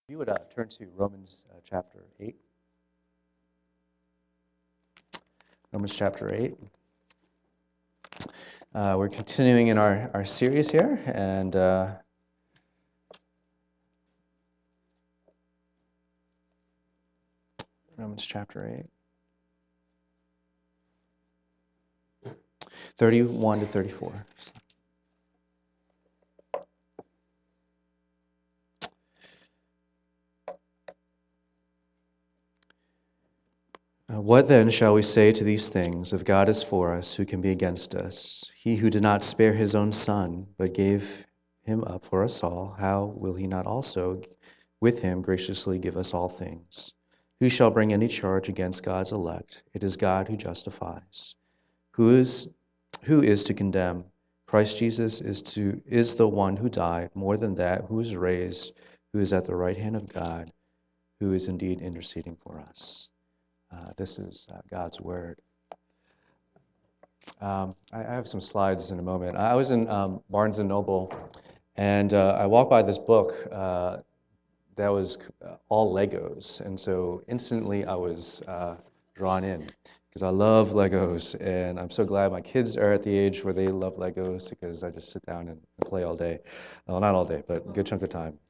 You would turn to Romans chapter 8. Romans chapter 8. We're continuing in our series here, and Romans chapter 8, 31 to 34. What then shall we say to these things? If God is for us, who can be against us? He who did not spare his own son, but gave him up for us all, how will he not also with him graciously give us all things? Who shall bring any charge against God's elect? It is God who justifies. Who is to condemn? Christ Jesus is the one who died, more than that, who is raised, who is at the right hand of God, who is indeed interceding for us. This is God's Word. I have some slides in a moment. I was in Barnes & Noble, and I walked by this book that was all Legos, and so instantly I was drawn in, because I love Legos, and I'm so glad my kids are at the age where they love Legos, because I just sit down and play all day. Well, not all day, but a good chunk of time.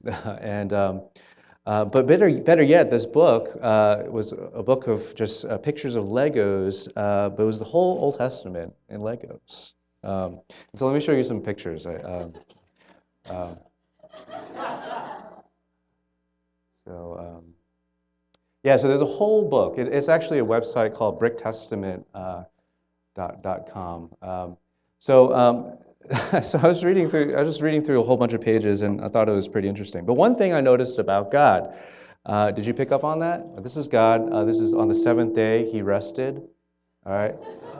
But better yet, this book was a book of just pictures of Legos, but it was the whole Old Testament in Legos. So let me show you some pictures. So there's a whole book. It's actually a website called bricktestament.com. So I was reading through a whole bunch of pages, and I thought it was pretty interesting. But one thing I noticed about God, did you pick up on that? This is God. This is on the seventh day He rested. All right.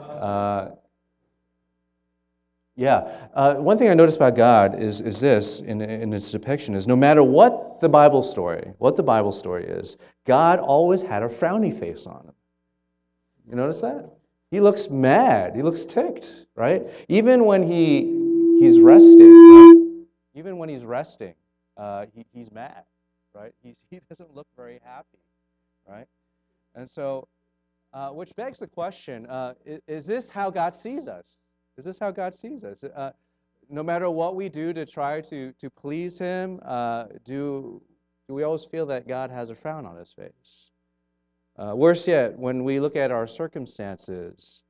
One thing I noticed about God is this in its depiction is no matter what the Bible story is, God always had a frowny face on him. You notice that? He looks mad. He looks ticked, right? Even when he's resting, right? Even when he's resting, he's mad, right? He doesn't look very happy, right? And so, which begs the question: is this how God sees us? Is this how God sees us? No matter what we do to try to please Him, do we always feel that God has a frown on His face? Worse yet, when we look at our circumstances,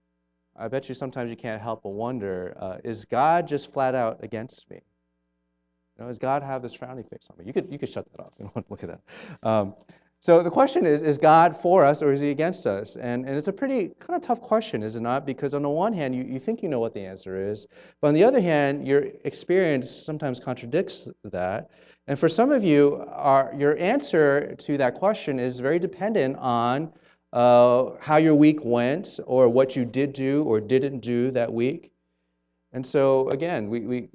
I bet you sometimes you can't help but wonder, is God just flat out against me? Does God have this frowny face on me? You could shut that off. You don't want to look at that. So the question is God for us or is He against us? And it's a pretty kind of tough question, is it not? Because on the one hand, you think you know what the answer is, but on the other hand, your experience sometimes contradicts that. And for some of you, your answer to that question is very dependent on how your week went or what you did do or didn't do that week. And so again,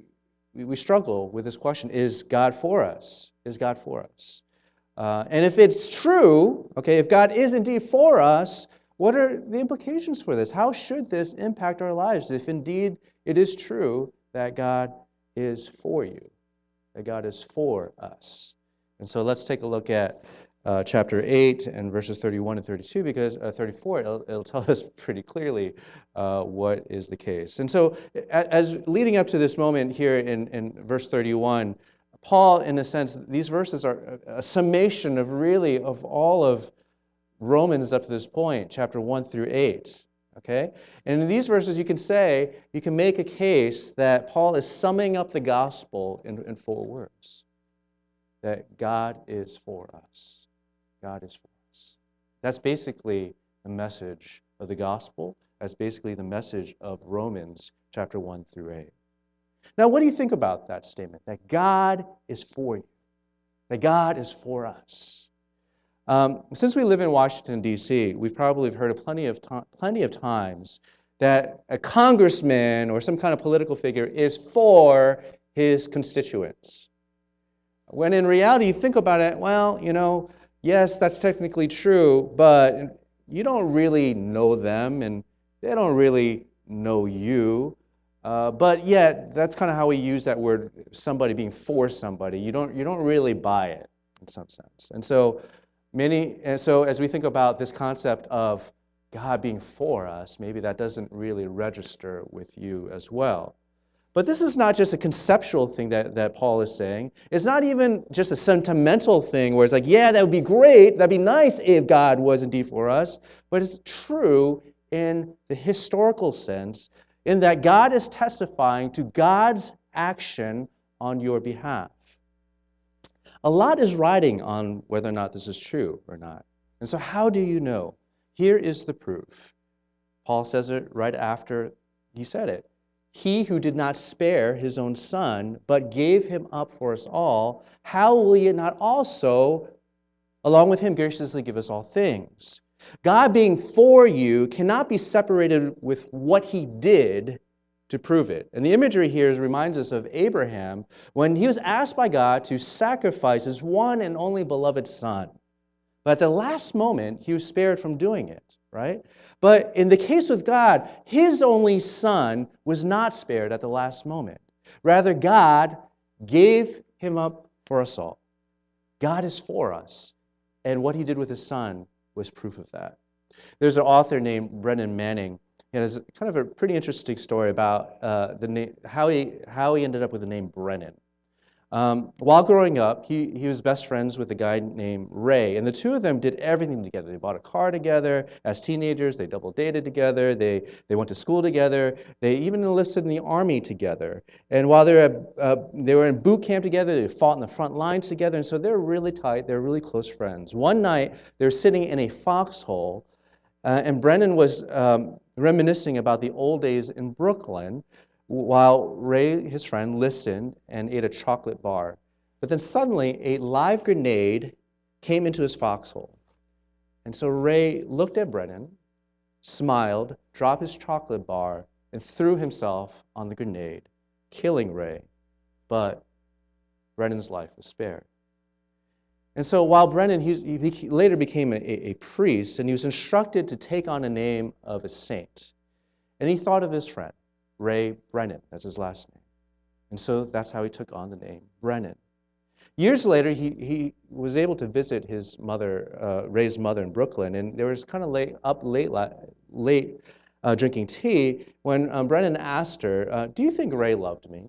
we struggle with this question, is God for us? Is God for us? And if it's true, okay, if God is indeed for us, what are the implications for this? How should this impact our lives if indeed it is true that God is for you, that God is for us? And so let's take a look at chapter 8 and verses 31 and 32, because 34, it'll tell us pretty clearly what is the case. And so as leading up to this moment here in verse 31, Paul, in a sense, these verses are a summation of all of Romans up to this point, chapter 1 through 8. Okay? And in these verses, you can make a case that Paul is summing up the gospel in 4 words. That God is for us. God is for us. That's basically the message of the gospel. That's basically the message of Romans chapter 1 through 8. Now, what do you think about that statement? That God is for you. That God is for us. Since we live in Washington, D.C., we've probably heard plenty of times that a congressman or some kind of political figure is for his constituents. When in reality, you think about it, well, yes, that's technically true, but you don't really know them, and they don't really know you. But yet, that's kind of how we use that word, somebody being for somebody. You don't really buy it, in some sense. And so as we think about this concept of God being for us, maybe that doesn't really register with you as well. But this is not just a conceptual thing that Paul is saying. It's not even just a sentimental thing where it's like, yeah, that would be great, that'd be nice if God was indeed for us. But it's true in the historical sense, in that God is testifying to God's action on your behalf. A lot is riding on whether or not this is true or not. And so how do you know? Here is the proof. Paul says it right after he said it. He who did not spare his own son, but gave him up for us all, how will he not also, along with him, graciously give us all things? God being for you cannot be separated with what he did to prove it. And the imagery here reminds us of Abraham when he was asked by God to sacrifice his one and only beloved son. But at the last moment, he was spared from doing it, right? But in the case with God, his only son was not spared at the last moment. Rather, God gave him up for us all. God is for us. And what he did with his son was proof of that. There's an author named Brennan Manning. He has kind of a pretty interesting story about how he ended up with the name Brennan. While growing up, he was best friends with a guy named Ray, and the two of them did everything together. They bought a car together as teenagers. They double dated together. They went to school together. They even enlisted in the army together. And while they were in boot camp together, they fought in the front lines together, and so they were really tight. They were really close friends. One night, they were sitting in a foxhole, and Brennan was reminiscing about the old days in Brooklyn, while Ray, his friend, listened and ate a chocolate bar. But then suddenly, a live grenade came into his foxhole. And so Ray looked at Brennan, smiled, dropped his chocolate bar, and threw himself on the grenade, killing Ray. But Brennan's life was spared. And so while Brennan, he later became a priest, and he was instructed to take on the name of a saint. And he thought of his friend, Ray Brennan, that's his last name. And so that's how he took on the name Brennan. Years later, he was able to visit his mother, Ray's mother in Brooklyn, and they were kind of late drinking tea when Brennan asked her, do you think Ray loved me?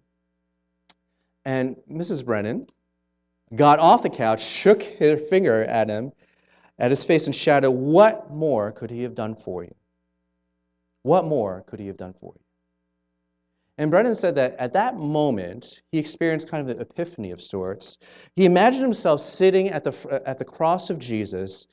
And Mrs. Brennan got off the couch, shook her finger at him, at his face, and shouted, what more could he have done for you? What more could he have done for you? And Brennan said that at that moment, he experienced kind of an epiphany of sorts. He imagined himself sitting at the cross of Jesus,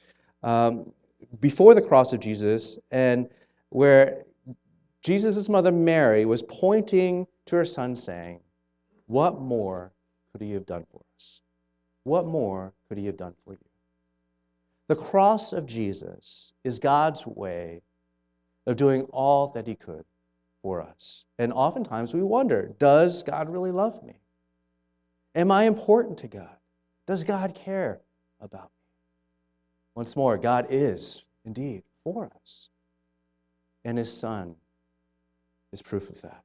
before the cross of Jesus, and where Jesus' mother Mary was pointing to her son saying, what more could he have done for us? What more could he have done for you? The cross of Jesus is God's way of doing all that he could for us. And oftentimes we wonder, does God really love me? Am I important to God? Does God care about me? Once more, God is indeed for us. And his Son is proof of that.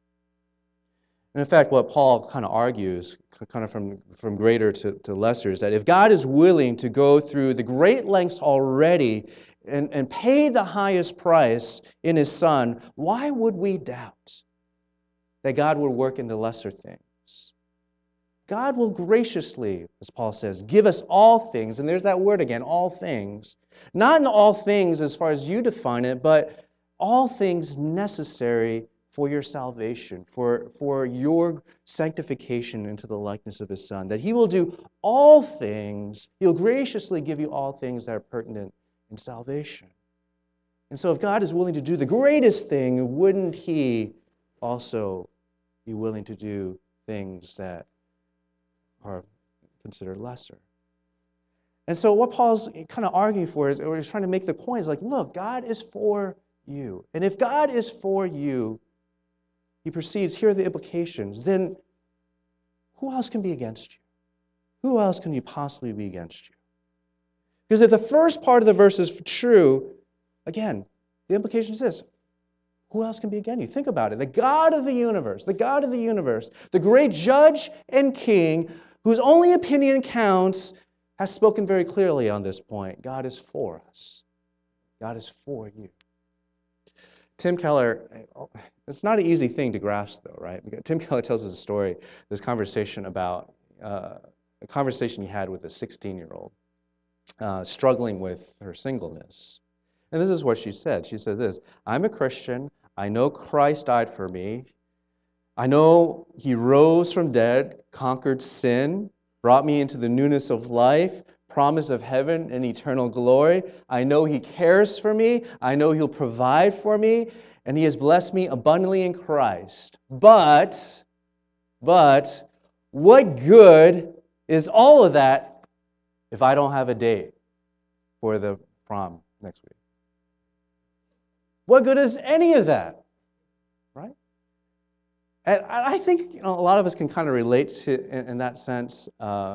And in fact, what Paul kind of argues, kind of from greater to lesser, is that if God is willing to go through the great lengths already and pay the highest price in his Son, why would we doubt that God would work in the lesser things? God will graciously, as Paul says, give us all things, and there's that word again, all things. Not in all things as far as you define it, but all things necessary for your salvation, for your sanctification into the likeness of his Son. That he will do all things, he'll graciously give you all things that are pertinent in salvation. And so if God is willing to do the greatest thing, wouldn't he also be willing to do things that are considered lesser? And so what Paul's kind of arguing for is, or he's trying to make the point, is like, look, God is for you. And if God is for you, he proceeds, here are the implications, then who else can be against you? Who else can you possibly be against you? Because if the first part of the verse is true, again, the implication is this: who else can be against you? Think about it. The God of the universe, the great judge and king, whose only opinion counts, has spoken very clearly on this point. God is for us. God is for you. Tim Keller, it's not an easy thing to grasp, though, right? Tim Keller tells us a story, this conversation about a conversation he had with a 16-year-old struggling with her singleness. And this is what she said. She says this, I'm a Christian. I know Christ died for me. I know He rose from dead, conquered sin, brought me into the newness of life, promise of heaven and eternal glory. I know He cares for me. I know He'll provide for me, and He has blessed me abundantly in Christ. But, what good is all of that if I don't have a date for the prom next week? What good is any of that, right? And I think a lot of us can kind of relate to, in that sense,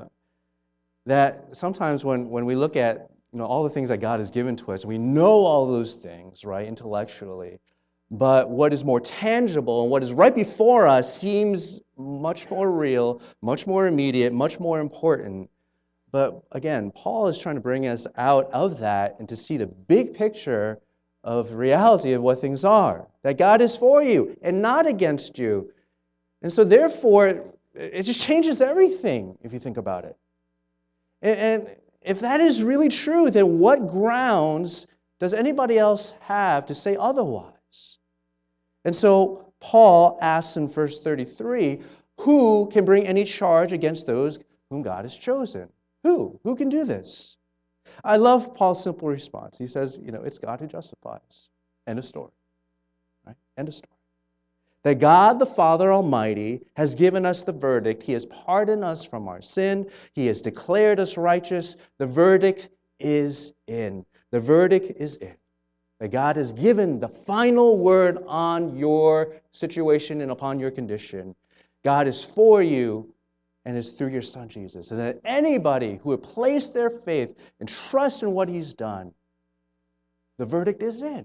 that sometimes when we look at all the things that God has given to us, we know all those things, right, intellectually, but what is more tangible and what is right before us seems much more real, much more immediate, much more important. But again, Paul is trying to bring us out of that and to see the big picture of reality of what things are, that God is for you and not against you. And so therefore, it just changes everything if you think about it. And if that is really true, then what grounds does anybody else have to say otherwise? And so Paul asks in verse 33, who can bring any charge against those whom God has chosen? Who? Who can do this? I love Paul's simple response. He says, it's God who justifies. End of story. Right? End of story. That God the Father Almighty has given us the verdict. He has pardoned us from our sin. He has declared us righteous. The verdict is in. The verdict is in. That God has given the final word on your situation and upon your condition. God is for you and is through your Son Jesus. And that anybody who would place their faith and trust in what He's done, the verdict is in.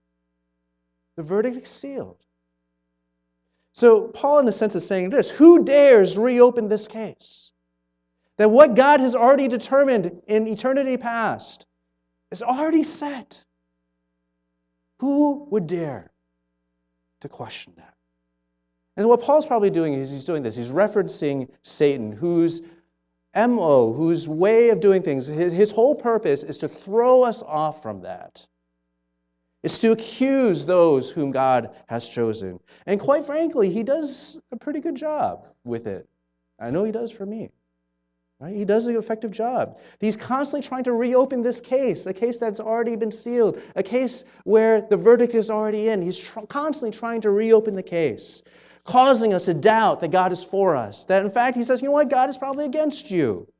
The verdict is sealed. So Paul, in a sense, is saying this, who dares reopen this case? That what God has already determined in eternity past is already set. Who would dare to question that? And what Paul's probably doing is he's doing this. He's referencing Satan, whose MO, whose way of doing things, his whole purpose is to throw us off from that. It's to accuse those whom God has chosen. And quite frankly, he does a pretty good job with it. I know he does for me. Right? He does an effective job. He's constantly trying to reopen this case, a case that's already been sealed, a case where the verdict is already in. He's constantly trying to reopen the case, causing us to doubt that God is for us. That in fact, he says, you know what, God is probably against you.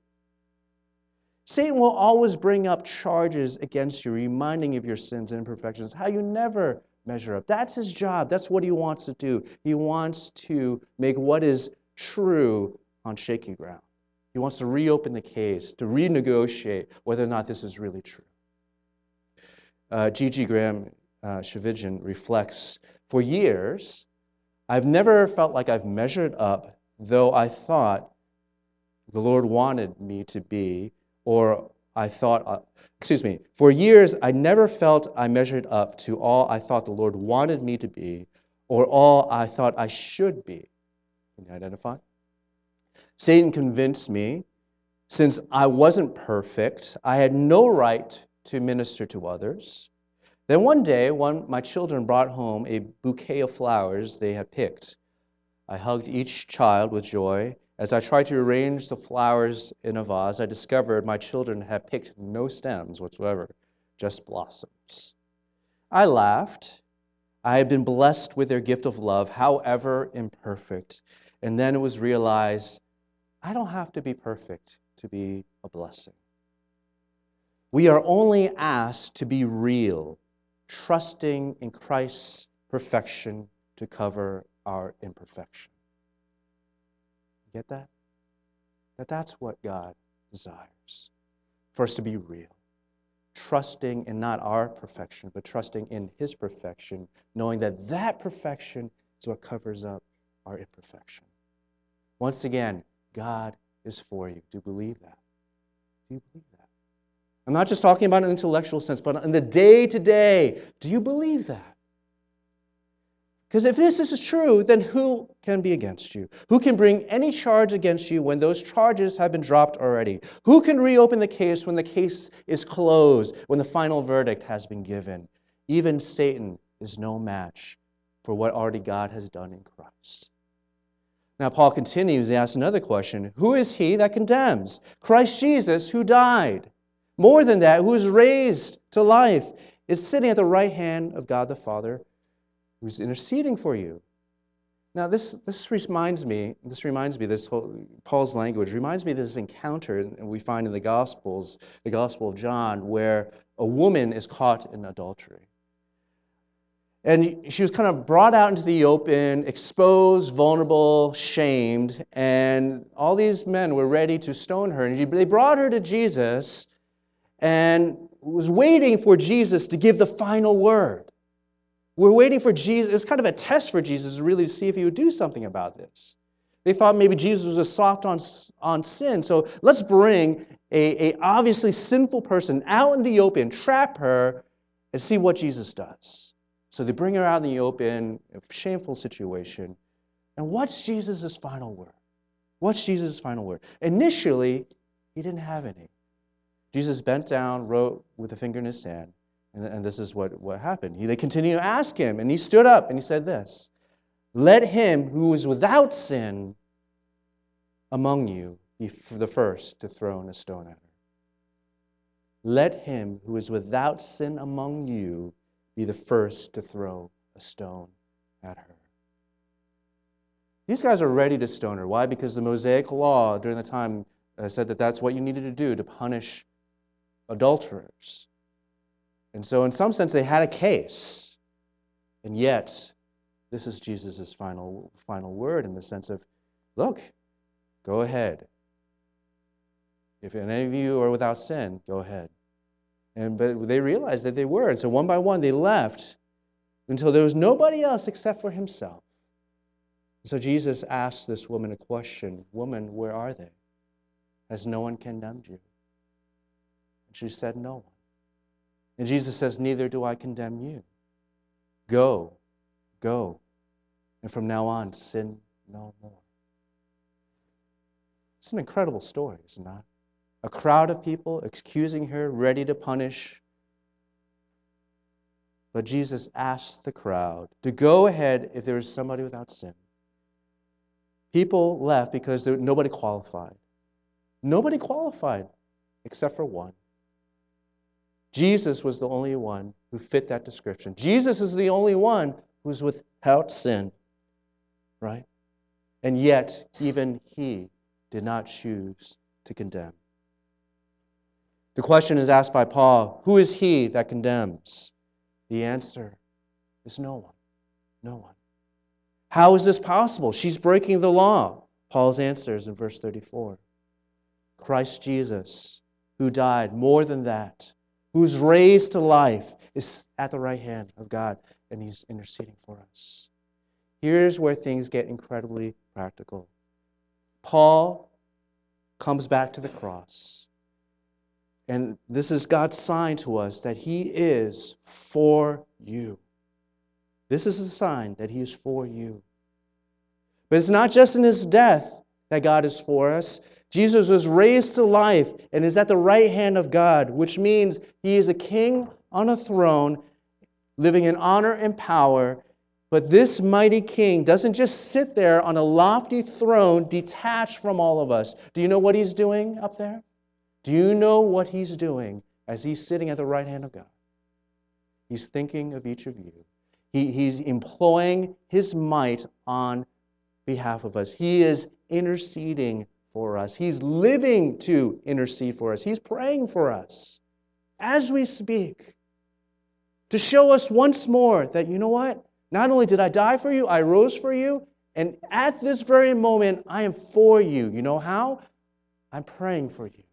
Satan will always bring up charges against you, reminding you of your sins and imperfections, how you never measure up. That's his job. That's what he wants to do. He wants to make what is true on shaky ground. He wants to reopen the case, to renegotiate whether or not this is really true. G.G. Graham Shavigian reflects, for years, I've never felt like I've measured up, though I thought the Lord wanted me to be, or I thought, for years I never felt I measured up to all I thought the Lord wanted me to be, or all I thought I should be. Can you identify? Satan convinced me, since I wasn't perfect, I had no right to minister to others. Then one day, my children brought home a bouquet of flowers they had picked. I hugged each child with joy. As I tried to arrange the flowers in a vase, I discovered my children had picked no stems whatsoever, just blossoms. I laughed. I had been blessed with their gift of love, however imperfect. And then it was realized, I don't have to be perfect to be a blessing. We are only asked to be real, trusting in Christ's perfection to cover our imperfection. Get that? That's what God desires. For us to be real. Trusting in not our perfection, but trusting in His perfection, knowing that perfection is what covers up our imperfection. Once again, God is for you. Do you believe that? Do you believe that? I'm not just talking about an intellectual sense, but in the day-to-day. Do you believe that? Because if this is true, then who can be against you? Who can bring any charge against you when those charges have been dropped already? Who can reopen the case when the case is closed, when the final verdict has been given? Even Satan is no match for what already God has done in Christ. Now, Paul continues, he asks another question. Who is he that condemns? Christ Jesus, who died. More than that, who is raised to life, is sitting at the right hand of God the Father, who's interceding for you. Now, this reminds me, Paul's language reminds me of this encounter we find in the Gospels, the Gospel of John, where a woman is caught in adultery. And she was kind of brought out into the open, exposed, vulnerable, shamed, and all these men were ready to stone her. And they brought her to Jesus and was waiting for Jesus to give the final word. We're waiting for Jesus. It's kind of a test for Jesus really to see if he would do something about this. They thought maybe Jesus was a soft on sin. So let's bring a obviously sinful person out in the open, trap her, and see what Jesus does. So they bring her out in the open, a shameful situation. And what's Jesus' final word? What's Jesus' final word? Initially, he didn't have any. Jesus bent down, wrote with a finger in his sand. And this is what happened. They continued to ask him, and he stood up and he said this, "Let him who is without sin among you be the first to throw a stone at her." Let him who is without sin among you be the first to throw a stone at her. These guys are ready to stone her. Why? Because the Mosaic law during the time said that that's what you needed to do to punish adulterers. And so in some sense, they had a case. And yet, this is Jesus' final word in the sense of, look, go ahead. If any of you are without sin, go ahead. But they realized that they were. And so one by one, they left until there was nobody else except for himself. So Jesus asked this woman a question, "Woman, where are they? Has no one condemned you?" And she said, "No one." And Jesus says, "Neither do I condemn you. Go, go, and from now on, sin no more." It's an incredible story, is it not? A crowd of people accusing her, ready to punish. But Jesus asks the crowd to go ahead if there is somebody without sin. People left because nobody qualified. Nobody qualified except for one. Jesus was the only one who fit that description. Jesus is the only one who's without sin, right? And yet, even he did not choose to condemn. The question is asked by Paul, who is he that condemns? The answer is no one. No one. How is this possible? She's breaking the law. Paul's answer is in verse 34. Christ Jesus, who died, more than that, who's raised to life, is at the right hand of God, and he's interceding for us. Here's where things get incredibly practical. Paul comes back to the cross, and this is God's sign to us that he is for you. This is a sign that he is for you. But it's not just in his death that God is for us. Jesus was raised to life and is at the right hand of God, which means he is a king on a throne, living in honor and power. But this mighty king doesn't just sit there on a lofty throne detached from all of us. Do you know what he's doing up there? Do you know what he's doing as he's sitting at the right hand of God? He's thinking of each of you. He's employing his might on behalf of us. He is interceding for us. He's living to intercede for us. He's praying for us as we speak to show us once more that, you know what? Not only did I die for you, I rose for you, and at this very moment, I am for you. You know how? I'm praying for you.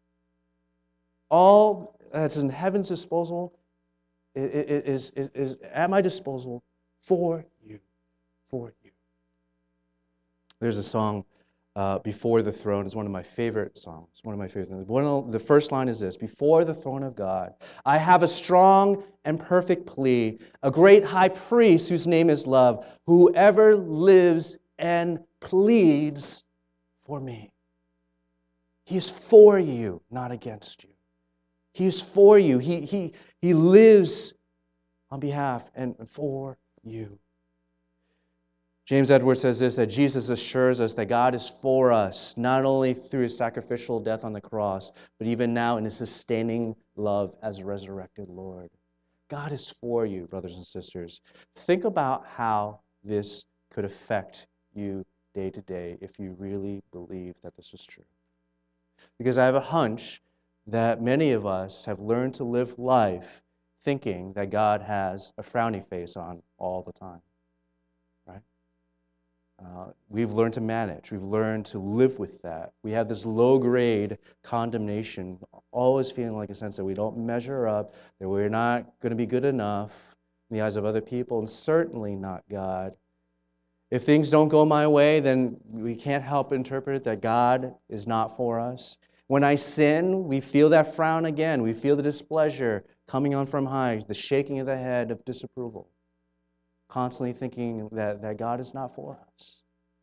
All that's in heaven's disposal is at my disposal for you. For you. There's a song Before the throne is one of my favorite songs, one of my favorite things. The first line is this: before the throne of God, I have a strong and perfect plea, a great high priest whose name is love, whoever lives and pleads for me. He is for you, not against you. He is for you. He lives on behalf and for you. James Edwards says this, that Jesus assures us that God is for us, not only through his sacrificial death on the cross, but even now in his sustaining love as resurrected Lord. God is for you, brothers and sisters. Think about how this could affect you day to day if you really believe that this is true. Because I have a hunch that many of us have learned to live life thinking that God has a frowny face on all the time. Right? We've learned to manage. We've learned to live with that. We have this low-grade condemnation, always feeling like a sense that we don't measure up, that we're not going to be good enough in the eyes of other people, and certainly not God. If things don't go my way, then we can't help interpret that God is not for us. When I sin, we feel that frown again. We feel the displeasure coming on from high, the shaking of the head of disapproval. Constantly thinking that God is not for us.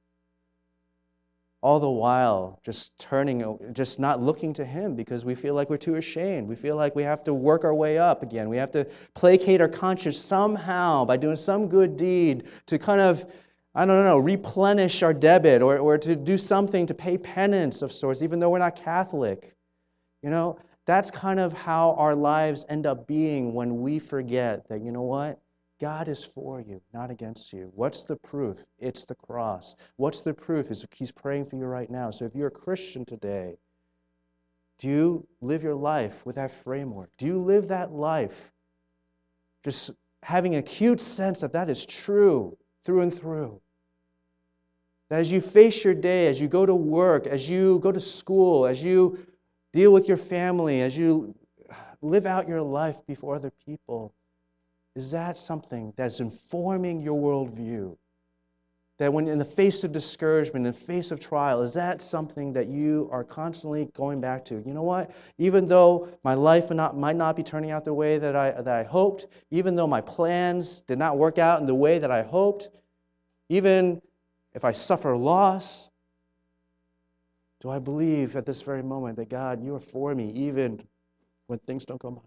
All the while, just not looking to him because we feel like we're too ashamed. We feel like we have to work our way up again. We have to placate our conscience somehow by doing some good deed to kind of, replenish our debit or to do something to pay penance of sorts, even though we're not Catholic. That's kind of how our lives end up being when we forget that, you know what? God is for you, not against you. What's the proof? It's the cross. What's the proof? He's praying for you right now. So if you're a Christian today, do you live your life with that framework? Do you live that life just having an acute sense that is true through and through? That as you face your day, as you go to work, as you go to school, as you deal with your family, as you live out your life before other people, is that something that's informing your worldview? That when in the face of discouragement, in the face of trial, is that something that you are constantly going back to? You know what? Even though my life might not be turning out the way that I hoped, even though my plans did not work out in the way that I hoped, even if I suffer loss, do I believe at this very moment that God, you are for me, even when things don't go my way?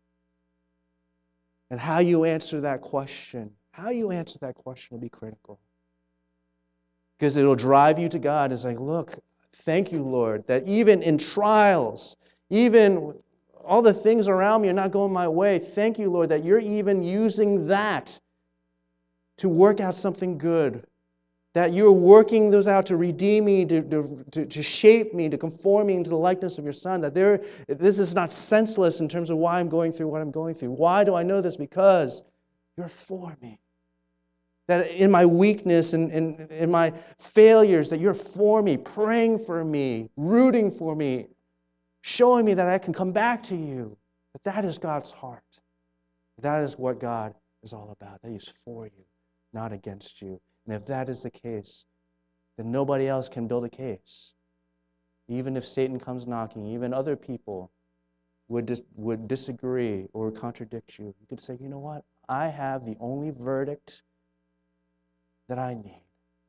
And how you answer that question will be critical. Because it'll drive you to God. It's like, look, thank you, Lord, that even in trials, even all the things around me are not going my way. Thank you, Lord, that you're even using that to work out something good. That you're working those out to redeem me, to shape me, to conform me into the likeness of your Son. That this is not senseless in terms of why I'm going through what I'm going through. Why do I know this? Because you're for me. That in my weakness and in my failures, that you're for me, praying for me, rooting for me, showing me that I can come back to you. That is God's heart. That is what God is all about. That He's for you, not against you. And if that is the case, then nobody else can build a case. Even if Satan comes knocking, even other people would disagree or contradict you. You could say, you know what? I have the only verdict that I need.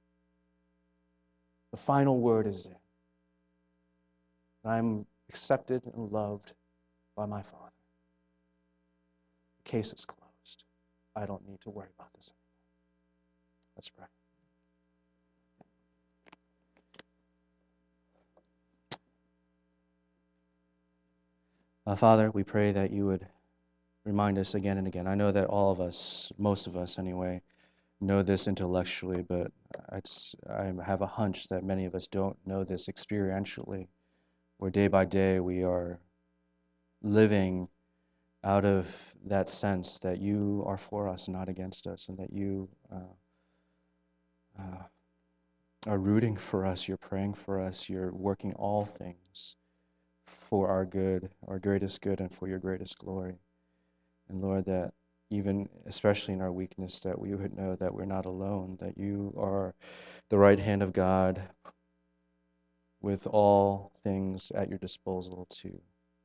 The final word is in. I'm accepted and loved by my Father. The case is closed. I don't need to worry about this anymore. Let's pray. Father, we pray that you would remind us again and again. I know that all of us, most of us anyway, know this intellectually, but I have a hunch that many of us don't know this experientially, where day by day we are living out of that sense that you are for us, not against us, and that you are rooting for us, you're praying for us, you're working all things for our good, our greatest good, and for your greatest glory. And Lord, that even, especially in our weakness, that we would know that we're not alone, that you are the right hand of God, with all things at your disposal to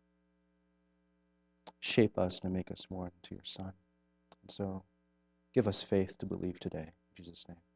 shape us and make us more into your Son. And so give us faith to believe today. In Jesus' name.